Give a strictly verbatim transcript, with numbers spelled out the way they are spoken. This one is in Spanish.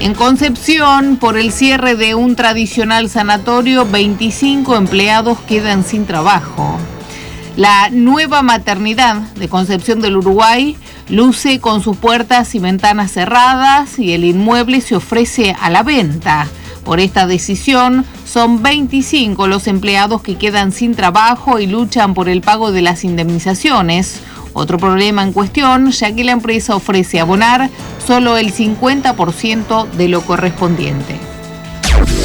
En Concepción, por el cierre de un tradicional sanatorio, veinticinco empleados quedan sin trabajo. La nueva maternidad de Concepción del Uruguay luce con sus puertas y ventanas cerradas y el inmueble se ofrece a la venta. Por esta decisión, son veinticinco los empleados que quedan sin trabajo y luchan por el pago de las indemnizaciones. Otro problema en cuestión, ya que la empresa ofrece abonar solo el cincuenta por ciento de lo correspondiente.